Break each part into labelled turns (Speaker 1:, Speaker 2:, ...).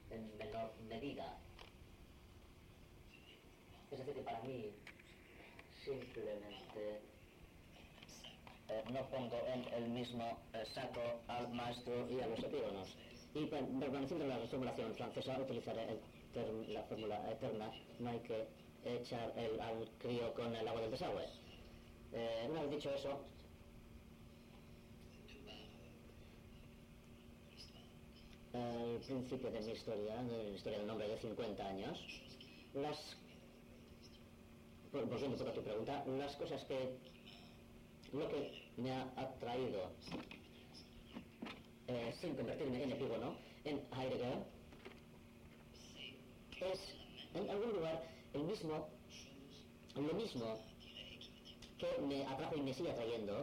Speaker 1: en menor medida. Es decir, que para mí simplemente no pongo en el mismo saco al maestro y a los epígonos. Y permaneciendo en la reformulación francesa, utilizaré la fórmula eterna: no hay que echar al crío con el agua del desagüe. Una vez dicho eso, al principio de mi historia, de la historia del hombre de 50 años, volviendo un poco a tu pregunta, las cosas lo que me ha atraído, sin convertirme en epígono, en Heidegger, es en algún lugar lo mismo que me atrajo y me sigue atrayendo,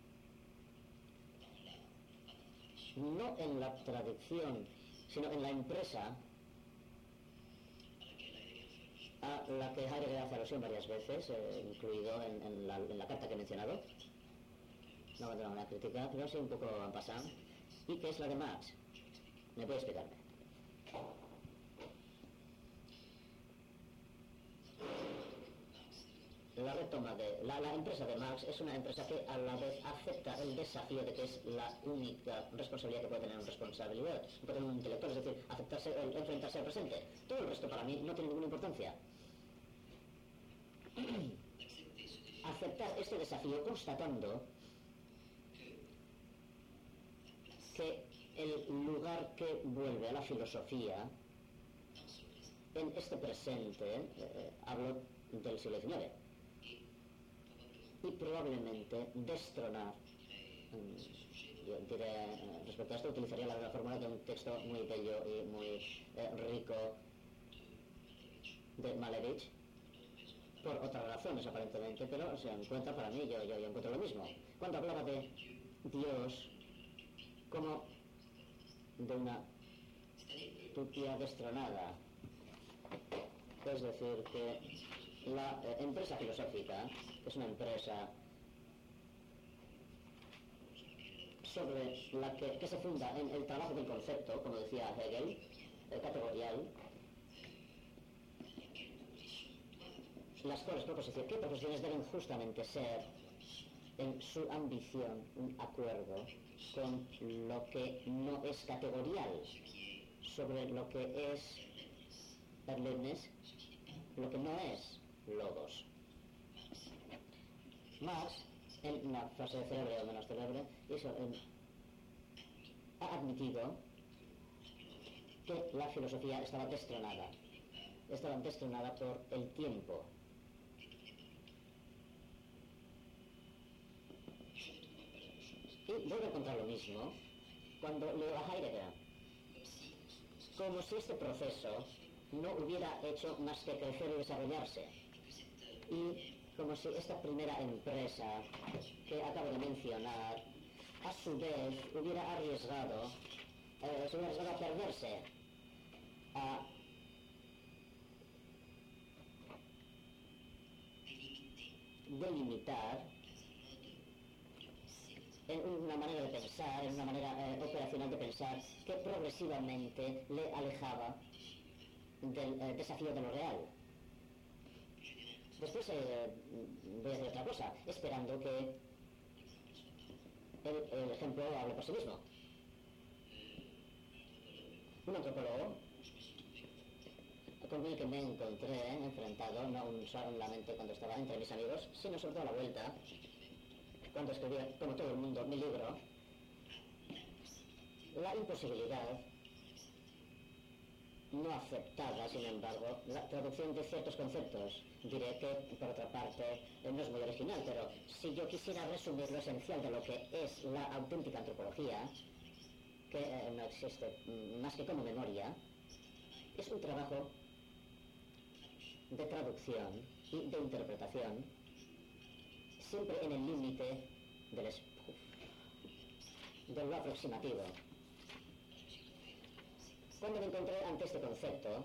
Speaker 1: no en la tradición, sino en la empresa a la que Heidegger hace alusión varias veces, incluido en la carta que he mencionado, no de una crítica, pero sí un poco en pasant, y que es la de Marx. ¿Me puede explicarme? La retoma de la empresa de Marx es una empresa que a la vez acepta el desafío de que es la única responsabilidad que puede tener un intelectual, es decir, enfrentarse al presente. Todo el resto para mí no tiene ninguna importancia. Aceptar este desafío constatando que el lugar que vuelve a la filosofía en este presente, hablo del siglo XIX, y probablemente destronar, yo diré, respecto a esto utilizaría la fórmula de un texto muy bello y muy rico de Malevich, por otras razones aparentemente, pero se encuentra para mí, yo encuentro lo mismo. Cuando hablaba de Dios como de una utopía destronada, es decir, que la empresa filosófica, que es una empresa sobre la que se funda en el trabajo del concepto, como decía Hegel, categorial, las cuales proposiciones, ¿qué proposiciones deben justamente ser en su ambición un acuerdo con lo que no es categorial, sobre lo que es Erlebnis, lo que no es logos? Marx, en una frase célebre o menos célebre, ha admitido que la filosofía estaba destronada por el tiempo. Y vuelvo a encontrar lo mismo cuando leo a Heidegger, como si este proceso no hubiera hecho más que crecer y desarrollarse, y como si esta primera empresa que acabo de mencionar a su vez se hubiera arriesgado a perderse, a delimitar en una manera de pensar, en una manera operacional de pensar, que progresivamente le alejaba del desafío de lo real. Después voy a hacer otra cosa, esperando que el ejemplo hable por sí mismo. Un antropólogo con el que me encontré enfrentado, no solamente cuando estaba entre mis amigos, sino sobre todo a la vuelta, cuando escribía, como todo el mundo, mi libro, la imposibilidad no aceptada, sin embargo, la traducción de ciertos conceptos. Diré que, por otra parte, no es muy original, pero si yo quisiera resumir lo esencial de lo que es la auténtica antropología, que no existe más que como memoria, es un trabajo de traducción y de interpretación, siempre en el límite de lo aproximativo. Cuando me encontré ante este concepto,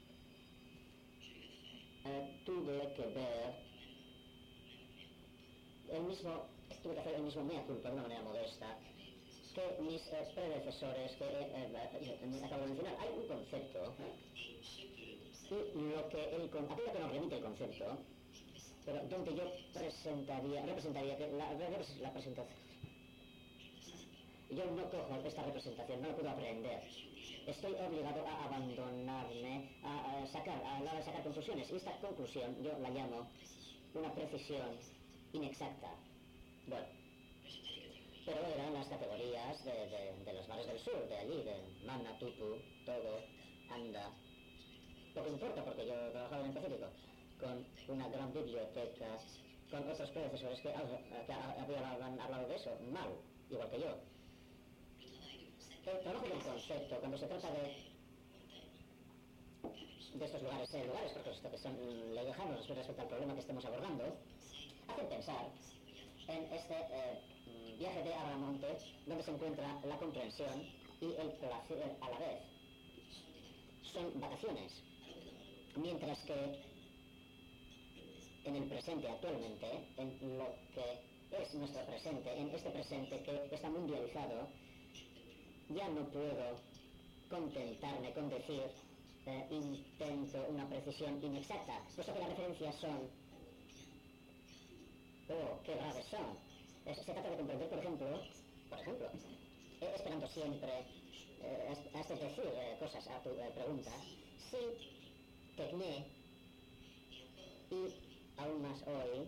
Speaker 1: tuve que hacer el mismo mea culpa de una manera modesta, que mis predecesores que acabo de mencionar. Hay un concepto y lo que aquello que nos remite el concepto, pero donde yo representaría que la presentación. Yo no cojo esta representación, no la puedo aprender. Estoy obligado a abandonarme, a la hora de sacar conclusiones. Y esta conclusión yo la llamo una precisión inexacta. Bueno, pero eran las categorías de los mares del sur, de allí, de Mana, Tupu, Togo, Anda. Poco importa porque yo trabajaba en el Pacífico, con una gran biblioteca, con otros predecesores que habían hablado de eso, mal, igual que yo. El trabajo del concepto, cuando se trata de estos lugares, porque esto que son lejanos respecto al problema que estemos abordando, hacen pensar en este viaje de Abramonte, donde se encuentra la comprensión y el placer a la vez. Son vacaciones, mientras que en el presente actualmente, en lo que es nuestro presente, en este presente que está mundializado, ya no puedo contentarme con decir intento una precisión inexacta, puesto que las referencias son qué graves son. Se trata de comprender, por ejemplo, esperando siempre has de decir cosas a tu pregunta, si Tecné y aún más hoy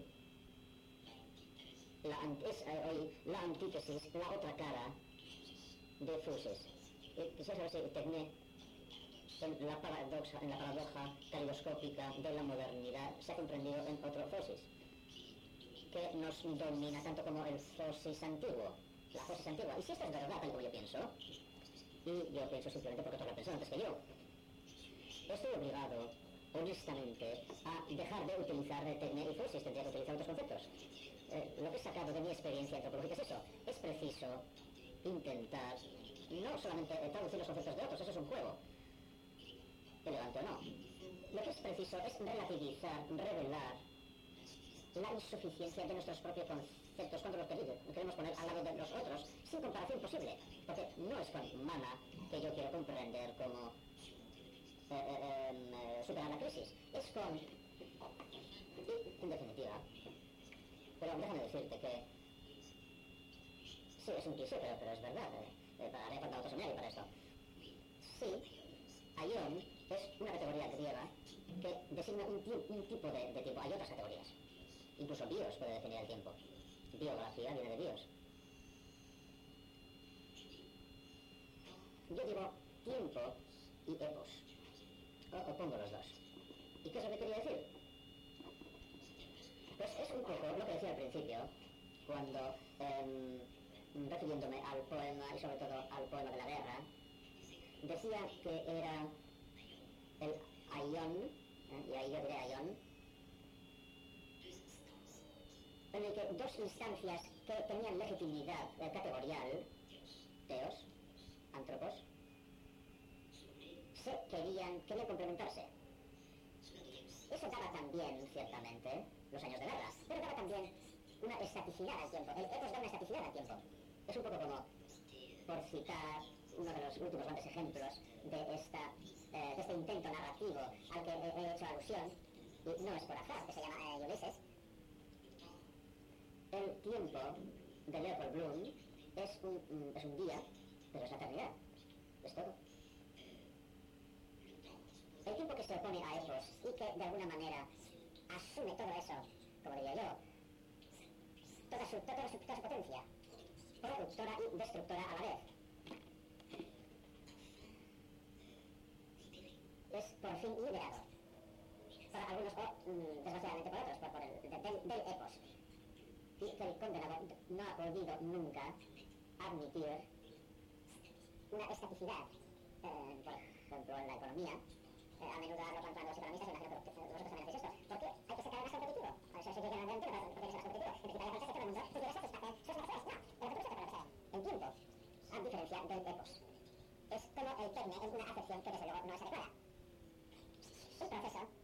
Speaker 1: la antítesis, la otra cara de Fuses. Quisiera saber si Tecné en la paradoja caleidoscópica de la modernidad se ha comprendido en otro Fosis que nos domina tanto como el Fosis antiguo, la Fosis antigua. Y si esto es verdad, tal como yo pienso, y yo pienso simplemente porque otros lo pensaron antes que yo, estoy obligado, honestamente, a dejar de utilizar Tecné y Fosis, tendría que utilizar otros conceptos. Lo que he sacado de mi experiencia antropológica es eso. Es preciso intentar no solamente traducir los conceptos de otros, eso es un juego, elegante o no. Lo que es preciso es relativizar, revelar la insuficiencia de nuestros propios conceptos cuando los queremos poner al lado de los otros, sin comparación posible, porque no es con Mana que yo quiero comprender cómo superar la crisis, es con, y en definitiva, pero déjame decirte que sí, es un cliché, pero es verdad, haré falta otro seminario para esto. Sí, Aion es una categoría griega que designa un tipo de tiempo. Hay otras categorías. Incluso bios puede definir el tiempo. Biografía viene de bios. Yo digo tiempo y epos. O pongo los dos. ¿Y qué es lo que quería decir? Pues es un poco lo que decía al principio, cuando, refiriéndome al poema y sobre todo al poema de la guerra, decía que era el Aion, y ahí yo diré Aion, en el que dos instancias que tenían legitimidad categorial, teos, antropos, querían complementarse. Eso daba también, ciertamente, los años de guerra, pero daba también una estaticidad al tiempo. El epos da una estaticidad al tiempo. Es un poco como, por citar uno de los últimos grandes ejemplos de este intento narrativo al que he hecho alusión, y no es por azar, que se llama Ulises. El tiempo de Leopold Bloom es un día, pero es la eternidad. Es todo. El tiempo que se opone a epos y que de alguna manera asume todo eso, como diría yo, toda su potencia, productora y destructora a la vez. Es por fin liberado. Para algunos o, desgraciadamente por otros, por el del epos. Y que el condenado no ha podido nunca admitir una estaticidad, por ejemplo en la economía. A menudo hablo con los economistas y imagino que vosotros también hacéis esto. ¿Por qué hay que sacar el más competitivo? A eso se llega a la mente, ¿por qué hay que ser más competitivo? En principio, la fantasía que todo el mundo pudiera satisfacer sus necesidades. No, el futuro se trata de ser en tiempo, a diferencia del epos. Es como el tecne en una acepción que desde luego no es adecuada. Un proceso